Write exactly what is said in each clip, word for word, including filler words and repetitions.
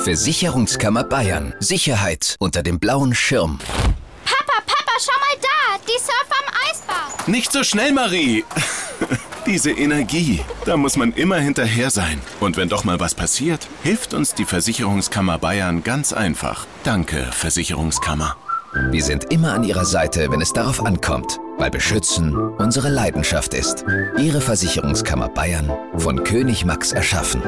Versicherungskammer Bayern. Sicherheit unter dem blauen Schirm. Papa, Papa, schau mal da. Die Surfer am Eisbad. Nicht so schnell, Marie. Diese Energie, da muss man immer hinterher sein. Und wenn doch mal was passiert, hilft uns die Versicherungskammer Bayern ganz einfach. Danke, Versicherungskammer. Wir sind immer an Ihrer Seite, wenn es darauf ankommt, weil Beschützen unsere Leidenschaft ist. Ihre Versicherungskammer Bayern, von König Max erschaffen.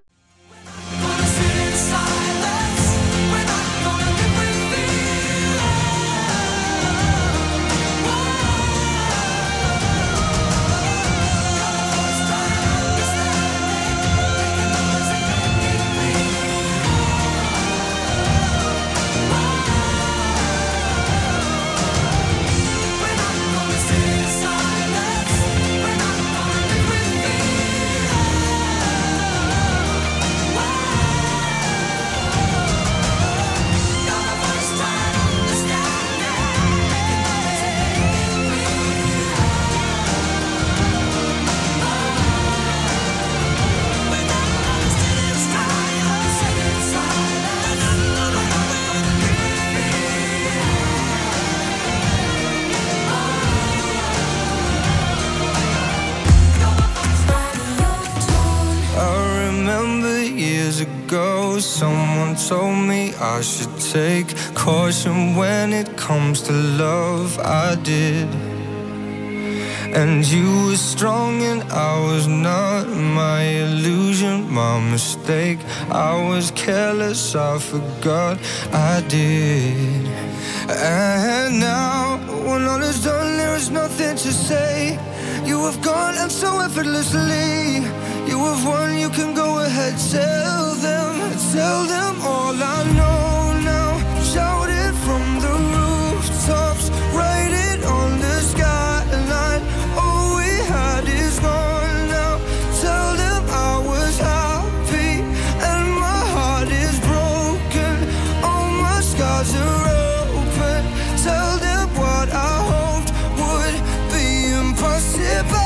Someone told me I should take caution when it comes to love. I did. And you were strong and I was not. My illusion, my mistake. I was careless, I forgot I did. And now, when all is done, there is nothing to say. You have gone and so effortlessly. You have won, you can go ahead, tell them. Tell them all I know now. Shout it from the rooftops. Write it on the skyline. All we had is gone now. Tell them I was happy and my heart is broken. All my scars are open. Tell them what I hoped would be impossible.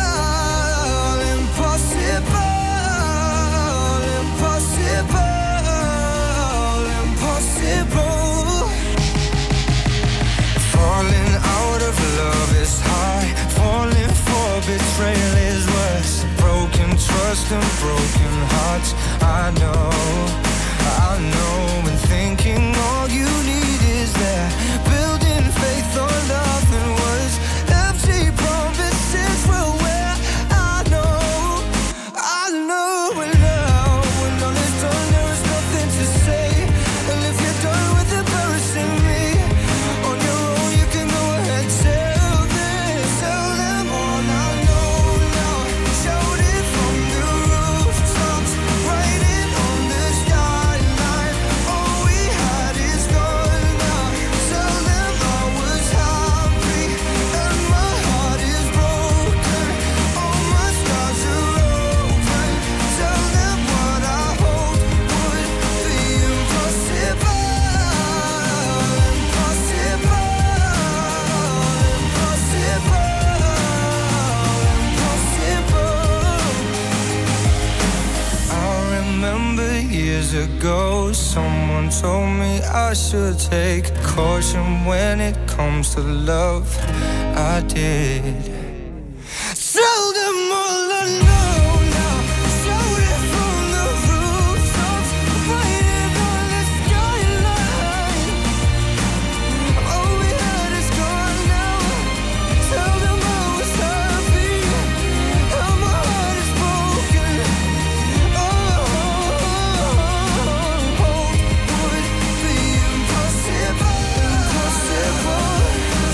Impossible. Impossible. Falling out of love is high. Falling for betrayal is worse. Broken trust and broken hearts. I know, I know. And thinking all you need is there. Building faith on nothing was. Empty promises will wear. I know, I know. And now when all is done, there is nothing to say. And if you're done with embarrassing me, on your own you can go ahead. Tell them, tell them all I know now. Shout it from the rooftops. Write it on the skyline. All we had is gone now. Tell them I was happy and my heart is broken. All my scars are open. Tell them what I hoped would be impossible. Years ago, someone told me I should take caution when it comes to love. I did. Tell them all I know now. Shout it from the rooftops. Write it on the skyline. All we had is gone now. Tell them I was happy and my heart is broken. Oh, would be impossible. Impossible.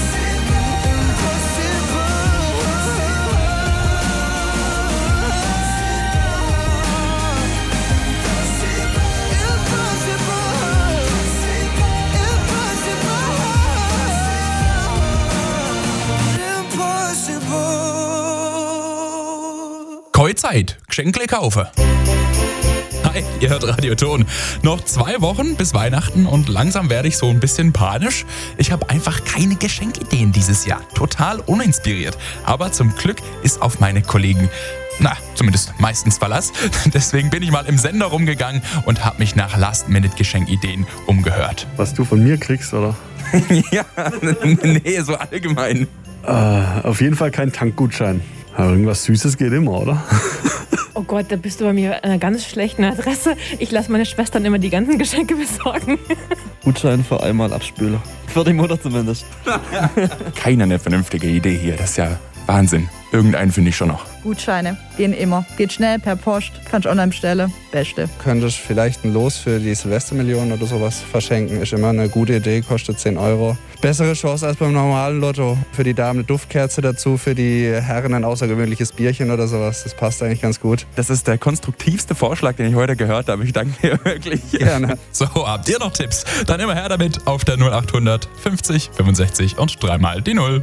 Käuzeit, Geschenkle kaufen. Hi, ihr hört Radio Ton. Noch zwei Wochen bis Weihnachten und langsam werde ich so ein bisschen panisch. Ich habe einfach keine Geschenkideen dieses Jahr. Total uninspiriert. Aber zum Glück ist auf meine Kollegen na, zumindest meistens Verlass. Deswegen bin ich mal im Sender rumgegangen und habe mich nach Last-Minute-Geschenkideen umgehört. Was du von mir kriegst, oder? Ja, nee, so allgemein. Äh, auf jeden Fall kein Tankgutschein. Aber irgendwas Süßes geht immer, oder? Oh Gott, da bist du bei mir an einer ganz schlechten Adresse. Ich lasse meine Schwestern immer die ganzen Geschenke besorgen. Gutschein für einmal Abspüler. Für die Mutter zumindest. Keine eine vernünftige Idee hier, das ist ja Wahnsinn. Irgendeinen finde ich schon noch. Gutscheine gehen immer. Geht schnell per Post, kannst online bestellen. Beste. Könntest vielleicht ein Los für die Silvestermillion oder sowas verschenken. Ist immer eine gute Idee, kostet zehn Euro. Bessere Chance als beim normalen Lotto. Für die Damen eine Duftkerze dazu, für die Herren ein außergewöhnliches Bierchen oder sowas. Das passt eigentlich ganz gut. Das ist der konstruktivste Vorschlag, den ich heute gehört habe. Ich danke dir wirklich. Gerne. So, habt ihr noch Tipps? Dann immer her damit auf der null achthundert fünfzig fünfundsechzig und dreimal die Null.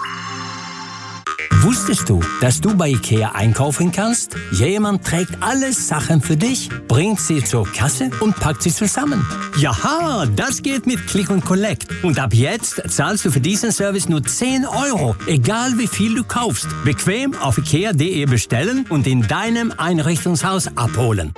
Wusstest du, dass du bei IKEA einkaufen kannst? Jemand trägt alle Sachen für dich, bringt sie zur Kasse und packt sie zusammen. Jaha, das geht mit Click und Collect. Und ab jetzt zahlst du für diesen Service nur zehn Euro, egal wie viel du kaufst. Bequem auf ikea punkt de bestellen und in deinem Einrichtungshaus abholen.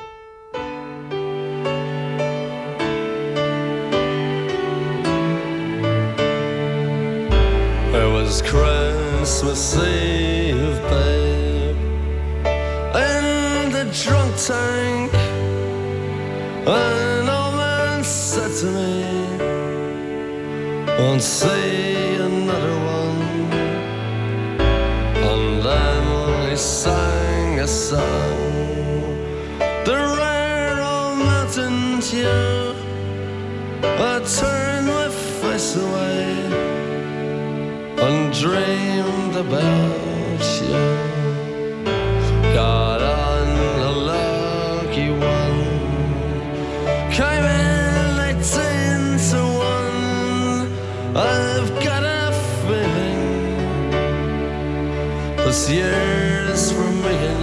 It was Christmas Eve, babe, in the drunk tank. An old man said to me, won't see another one. And then he sang a song, the rare old mountain tune. I turned my face away and dreamed about you. Got on a lucky one, came in eighteen to one. I've got a feeling this year's for me and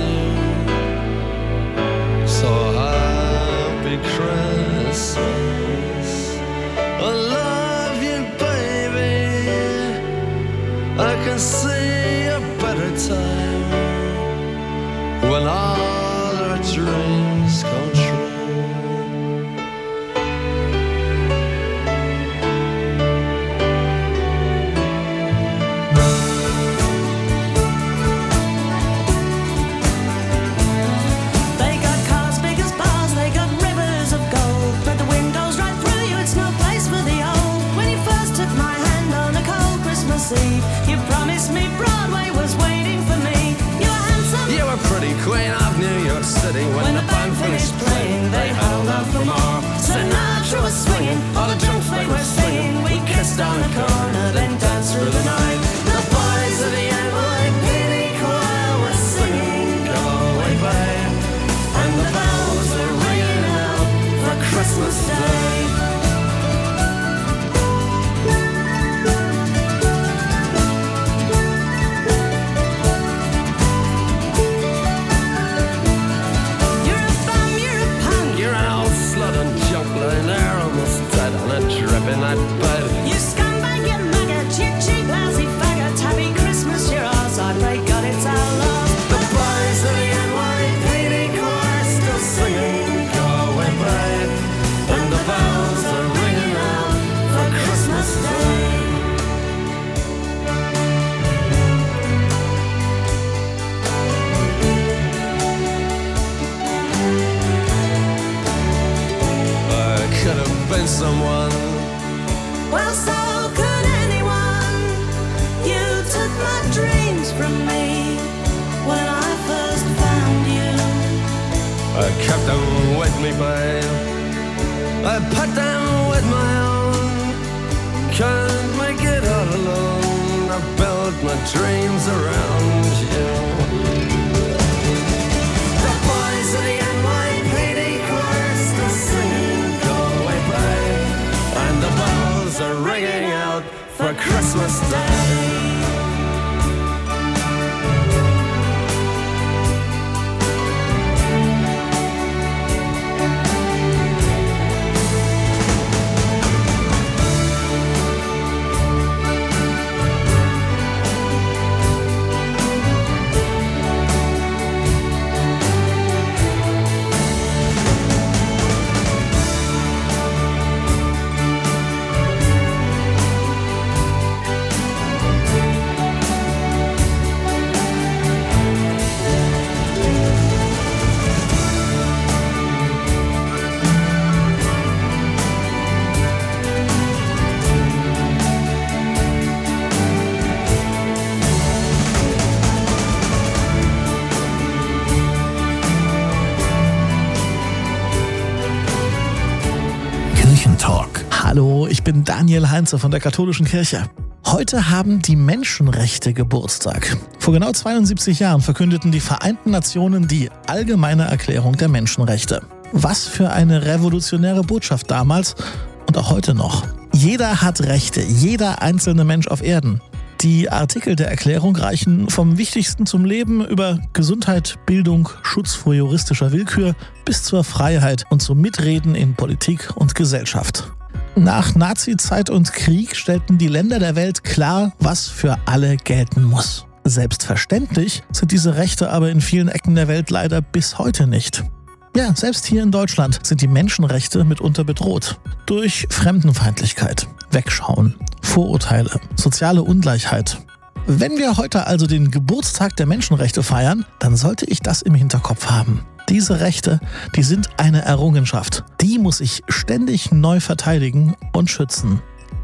you. So happy Christmas, I love you, baby. I can see a better time when all our dreams come true. They got cars big as bars, they got rivers of gold, but the windows right through you, it's no place for the old. When you first took my hand on a cold Christmas Eve, you promised me Broadway was waiting for me. You were handsome, You were pretty queen of New York City. When, when the band finished playing, they held out for more. Sinatra was swinging, all the drunks they were singing. We kissed on the corner, then danced through the night. The boys of the N Y P D choir were singing, "Go away, babe," and the bells were ringing out for Christmas Day. You're a bum, you're a punk, You're an old slut and junk lying there almost dead on a drip in that bed. you scumbag, you maggot, you cheap, lousy faggot. Happy Christmas, you're ours, I pray God it's our loss. The boys of the N Y P D choir still singing, "Go away, babe," and the bells are ringing out for Christmas Day. I could have been someone. Well, so could anyone. You took my dreams from me when I first found you. I kept them with me, babe. I put them with my own. Can't make it all alone. I built my dreams around you. The boys of the N Y P D choir still singing, "Go away, babe," and the bells are ringing out for Christmas Day. Kirchentalk. Hallo, ich bin Daniel Heinze von der Katholischen Kirche. Heute haben die Menschenrechte Geburtstag. Vor genau zweiundsiebzig Jahren verkündeten die Vereinten Nationen die Allgemeine Erklärung der Menschenrechte. Was für eine revolutionäre Botschaft damals und auch heute noch. Jeder hat Rechte, jeder einzelne Mensch auf Erden. Die Artikel der Erklärung reichen vom Wichtigsten zum Leben über Gesundheit, Bildung, Schutz vor juristischer Willkür bis zur Freiheit und zum Mitreden in Politik und Gesellschaft. Nach Nazizeit und Krieg stellten die Länder der Welt klar, was für alle gelten muss. Selbstverständlich sind diese Rechte aber in vielen Ecken der Welt leider bis heute nicht. Ja, selbst hier in Deutschland sind die Menschenrechte mitunter bedroht. Durch Fremdenfeindlichkeit, Wegschauen, Vorurteile, soziale Ungleichheit. Wenn wir heute also den Geburtstag der Menschenrechte feiern, dann sollte ich das im Hinterkopf haben. Diese Rechte, die sind eine Errungenschaft. Die muss ich ständig neu verteidigen und schützen.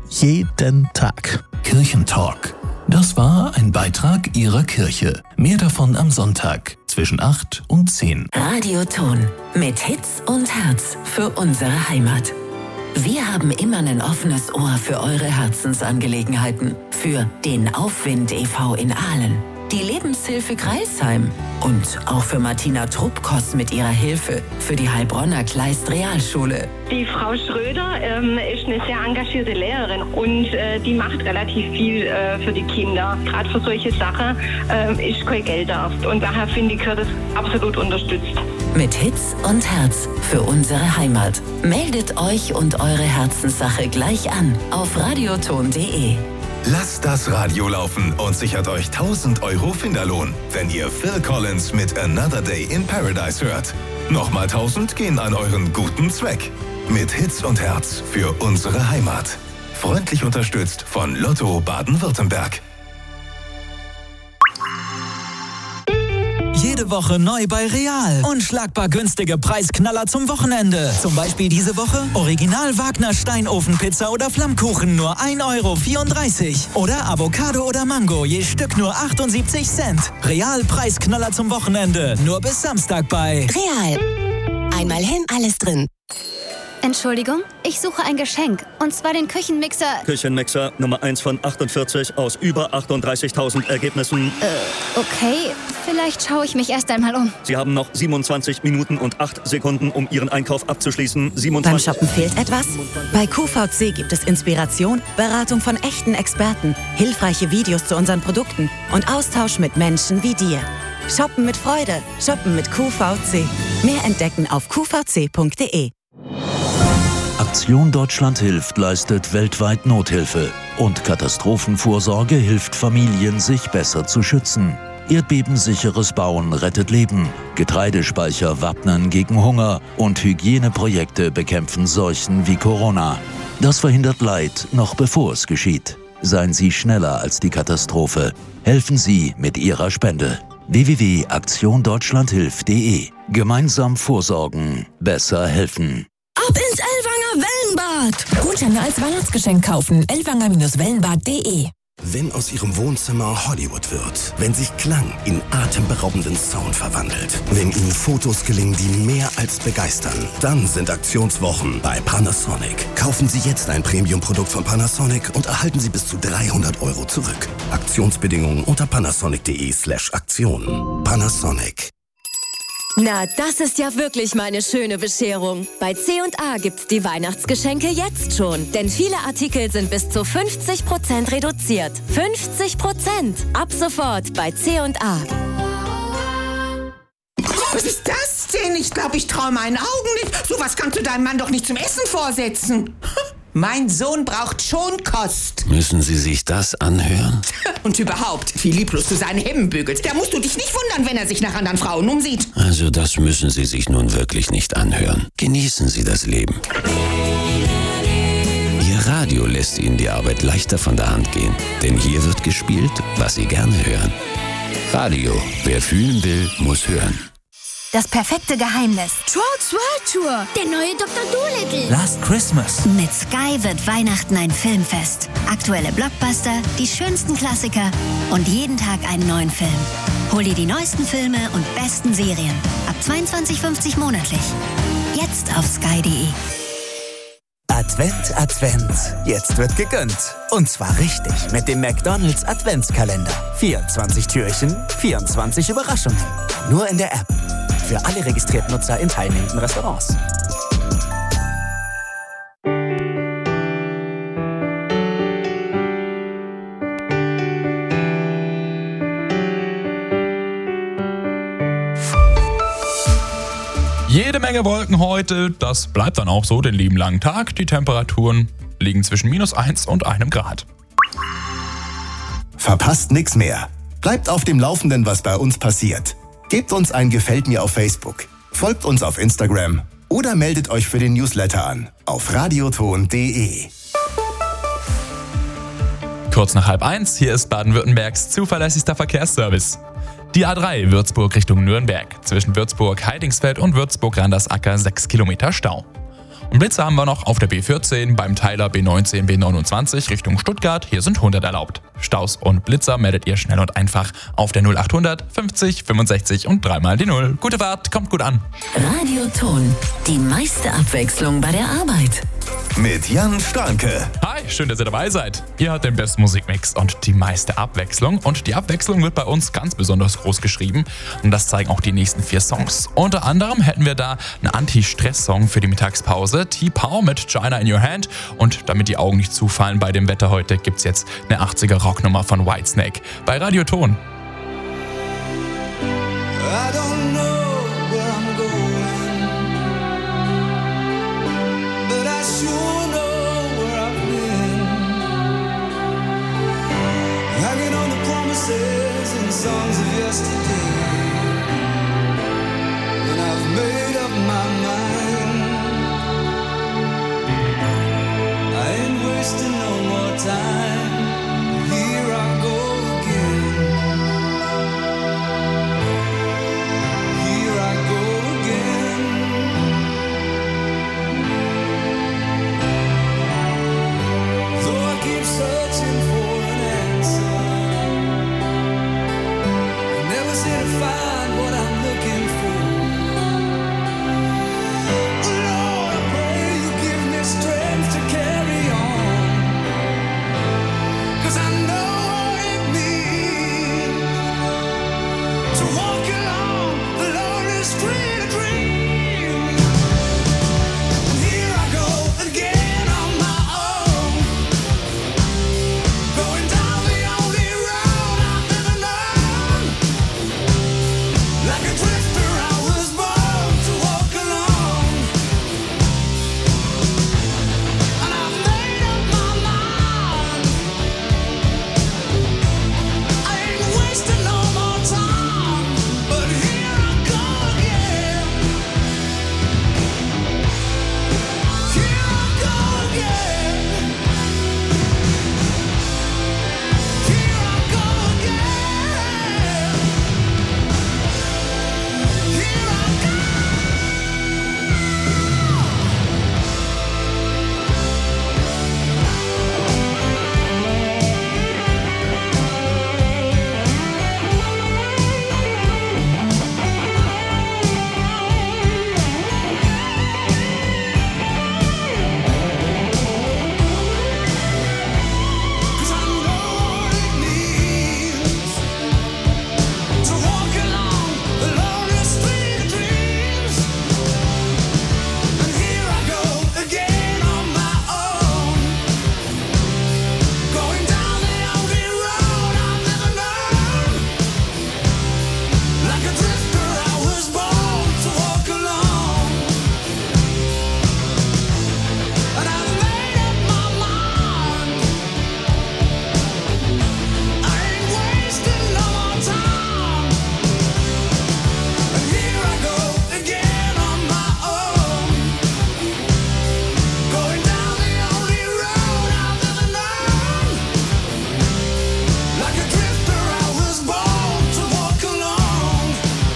Jeden Tag. Kirchentalk. Das war ein Beitrag Ihrer Kirche. Mehr davon am Sonntag zwischen acht und zehn. Radioton mit Hits und Herz für unsere Heimat. Wir haben immer ein offenes Ohr für eure Herzensangelegenheiten. Für den Aufwind e V in Aalen, die Lebenshilfe Kreisheim und auch für Martina Truppkos mit ihrer Hilfe für die Heilbronner Kleist Realschule. Die Frau Schröder ähm, ist eine sehr engagierte Lehrerin und äh, die macht relativ viel äh, für die Kinder. Gerade für solche Sachen äh, ist kein Geld da. Und daher finde ich, gehört das absolut unterstützt. Mit Hits und Herz für unsere Heimat. Meldet euch und eure Herzenssache gleich an auf radioton punkt de. Lasst das Radio laufen und sichert euch tausend Euro Finderlohn, wenn ihr Phil Collins mit Another Day in Paradise hört. Nochmal tausend gehen an euren guten Zweck. Mit Hits und Herz für unsere Heimat. Freundlich unterstützt von Lotto Baden-Württemberg. Jede Woche neu bei Real. Unschlagbar günstige Preisknaller zum Wochenende. Zum Beispiel diese Woche Original Wagner Steinofenpizza oder Flammkuchen nur ein Euro vierunddreißig. Oder Avocado oder Mango je Stück nur achtundsiebzig Cent. Real Preisknaller zum Wochenende. Nur bis Samstag bei Real. Einmal hin, alles drin. Entschuldigung, ich suche ein Geschenk. Und zwar den Küchenmixer... Küchenmixer Nummer eins von achtundvierzig aus über achtunddreißigtausend Ergebnissen. Äh, okay. Vielleicht schaue ich mich erst einmal um. Sie haben noch siebenundzwanzig Minuten und acht Sekunden, um Ihren Einkauf abzuschließen. siebenundzwanzig Beim Shoppen fehlt etwas? Bei Q V C gibt es Inspiration, Beratung von echten Experten, hilfreiche Videos zu unseren Produkten und Austausch mit Menschen wie dir. Shoppen mit Freude. Shoppen mit Q V C. Mehr entdecken auf q v c punkt de. Aktion Deutschland hilft leistet weltweit Nothilfe und Katastrophenvorsorge hilft Familien, sich besser zu schützen. Erdbebensicheres Bauen rettet Leben, Getreidespeicher wappnen gegen Hunger und Hygieneprojekte bekämpfen Seuchen wie Corona. Das verhindert Leid, noch bevor es geschieht. Seien Sie schneller als die Katastrophe. Helfen Sie mit Ihrer Spende. w w w punkt aktion deutschland hilft punkt de. Gemeinsam vorsorgen, besser helfen. Ab ins Ellwanger Wellenbad! Gutscheine als Weihnachtsgeschenk kaufen. ellwanger wellenbad punkt de. Wenn aus Ihrem Wohnzimmer Hollywood wird, wenn sich Klang in atemberaubenden Sound verwandelt, wenn Ihnen Fotos gelingen, die mehr als begeistern, dann sind Aktionswochen bei Panasonic. Kaufen Sie jetzt ein Premium-Produkt von Panasonic und erhalten Sie bis zu dreihundert Euro zurück. Aktionsbedingungen unter panasonic punkt de slash Aktion. Panasonic. Na, das ist ja wirklich meine schöne Bescherung. Bei C und A gibt's die Weihnachtsgeschenke jetzt schon. Denn viele Artikel sind bis zu fünfzig Prozent reduziert. fünfzig Prozent! Ab sofort bei C und A. Was ist das denn? Ich glaube, ich traue meinen Augen nicht. Sowas kannst du deinem Mann doch nicht zum Essen vorsetzen. Mein Sohn braucht Schonkost. Müssen Sie sich das anhören? Und überhaupt, wie lieblos du seine Hemden bügelst. Da musst du dich nicht wundern, wenn er sich nach anderen Frauen umsieht. Also das müssen Sie sich nun wirklich nicht anhören. Genießen Sie das Leben. Ihr Radio lässt Ihnen die Arbeit leichter von der Hand gehen. Denn hier wird gespielt, was Sie gerne hören. Radio. Wer fühlen will, muss hören. Das perfekte Geheimnis. Trolls World Tour. Der neue Doktor Dolittle. Last Christmas. Mit Sky wird Weihnachten ein Filmfest. Aktuelle Blockbuster, die schönsten Klassiker und jeden Tag einen neuen Film. Hol dir die neuesten Filme und besten Serien. Ab zweiundzwanzig fünfzig monatlich. Jetzt auf sky punkt de. At Advent, Advent. Jetzt wird gegönnt. Und zwar richtig mit dem McDonald's Adventskalender. vierundzwanzig Türchen, vierundzwanzig Überraschungen. Nur in der App. Für alle registrierten Nutzer in teilnehmenden Restaurants. Jede Menge Wolken heute, das bleibt dann auch so den lieben langen Tag. Die Temperaturen liegen zwischen minus eins und einem Grad. Verpasst nix mehr. Bleibt auf dem Laufenden, was bei uns passiert. Gebt uns ein Gefällt mir auf Facebook, folgt uns auf Instagram oder meldet euch für den Newsletter an auf radioton punkt de. Kurz nach halb eins, hier ist Baden-Württembergs zuverlässigster Verkehrsservice. Die A drei Würzburg Richtung Nürnberg. Zwischen Würzburg-Heidingsfeld und Würzburg-Randersacker sechs Kilometer Stau. Und Blitze haben wir noch auf der B vierzehn, beim Teiler B neunzehn, B neunundzwanzig Richtung Stuttgart. Hier sind hundert erlaubt. Staus und Blitzer meldet ihr schnell und einfach auf der null achthundert fünfzig fünfundsechzig und dreimal die Null. Gute Fahrt, kommt gut an. Radioton, die meiste Abwechslung bei der Arbeit. Mit Jan Starnke. Hi, schön, dass ihr dabei seid. Ihr hört den besten Musikmix und die meiste Abwechslung. Und die Abwechslung wird bei uns ganz besonders groß geschrieben. Und das zeigen auch die nächsten vier Songs. Unter anderem hätten wir da einen Anti-Stress-Song für die Mittagspause. T-Pow mit China in Your Hand. Und damit die Augen nicht zufallen bei dem Wetter heute, gibt's jetzt eine achtziger Rocknummer von Whitesnake bei Radioton. I don't know where I'm going, but I sure know where I've been. Hanging on the promises and songs of yesterday, and I've made up my mind. I ain't wasting no more time. Here I go again. Here I go again. Though I keep searching for an answer, I never seem to find what I'm looking for. Lord, I pray you give me strength to carry on, 'cause I know what it means to walk along the lonely street of dreams. Here I go again on my own, going down the only road I've ever known. Like a drifter, I was born to walk alone, and I've made up my mind. I ain't wasting no more time, but here I go again. Here I go again. Here I go again. Here I go. Cause I know what it means to walk along the lonely street of dreams. And here I go again on my own, going down the only road I've ever known. Like a drifter, I was born to walk alone, and I've made up my mind. I ain't wasting no more time, and here I go again on my own, going down the only road I've ever known. Like a drifter, I was born to walk alone,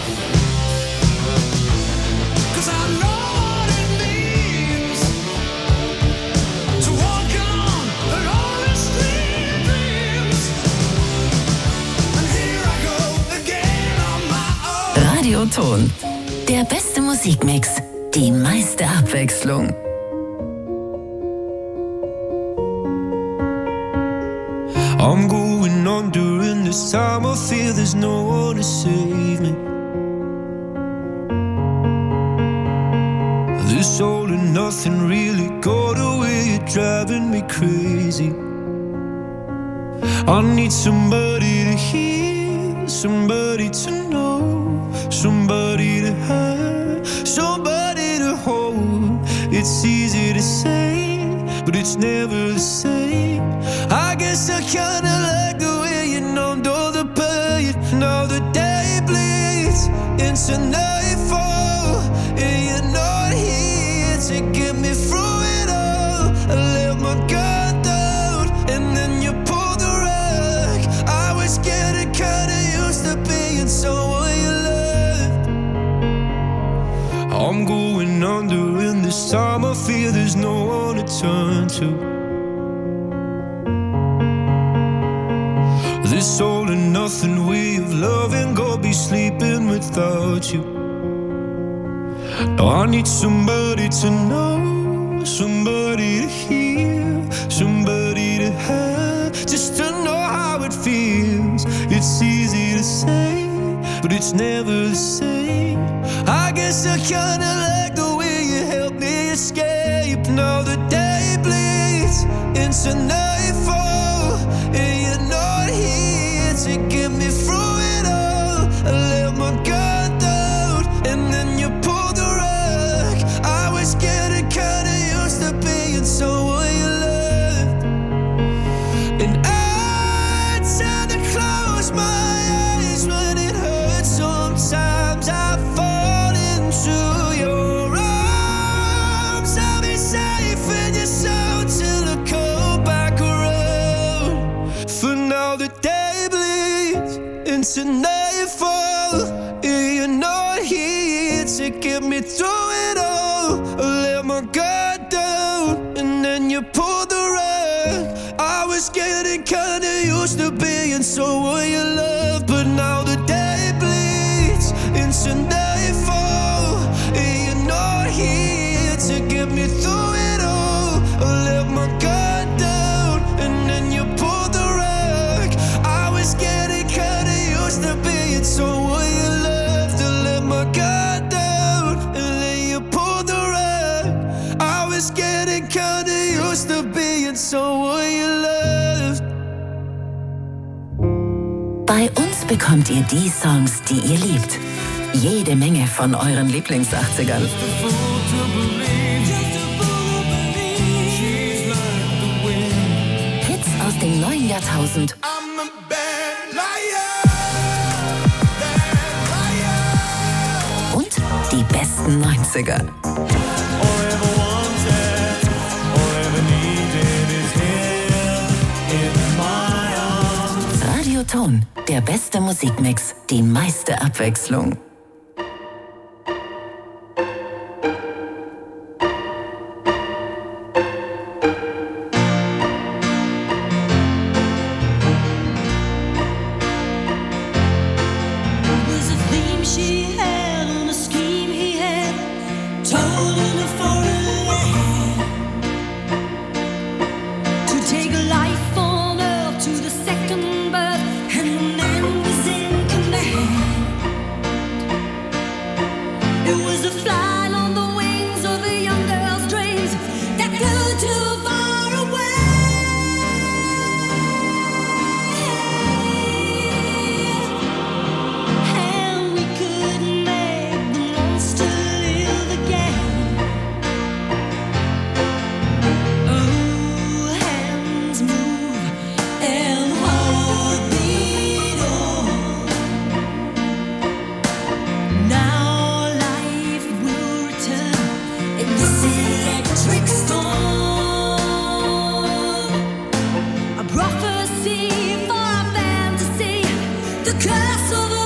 'cause I know what it means to walk along the lonely street of dreams. And here I go again on my own. Radioton, der beste Musikmix, die meiste Abwechslung. I'm going on during this time. I feel there's no one to save me. This all and nothing really got away. You're driving me crazy. I need somebody to hear, somebody to know, somebody to have, somebody to hold. It's easy to say, but it's never the same. I guess I kinda like the way you numbed all the pain. Now the day bleeds into nightfall, and you're not here to get me through it all. I let my guard down, and then you pulled the rug. I was getting kinda used to being someone you loved. I'm going under, and this time I feel there's no one to turn to. This all and nothing way of loving, go be sleeping without you. Now I need somebody to know, somebody to hear, somebody to have, just to know how it feels. It's easy to say, but it's never the same. I guess I kinda like the way you help me escape. Now the day bleeds into nightfall, and you're not here to get me through it all. I let my guard down, and then you pulled the rug. I was getting kinda used to being someone you loved, and I tend to close my eyes when it hurts. Sometimes I fall into your arms. I'll be safe in your soul till I come back around. For now the day bleeds into nightfall, and you're not here to get me through it all. I let my guard down, and then you pulled the rug. I was getting kinda used to being someone you love, but now the day bleeds into nightfall, and you're not here to get me through it all. I let my guard down, and then you pulled the rug. I was getting kinda used to being someone you loved. I let my guard down, and then you pulled the rug. I was getting kinda used to being someone you loved. Bei uns bekommt ihr die Songs, die ihr liebt. Jede Menge von euren Lieblings-achtzigern. Hits aus dem neuen Jahrtausend. Und die besten neunziger. Radioton, der beste Musikmix, die meiste Abwechslung. The curse of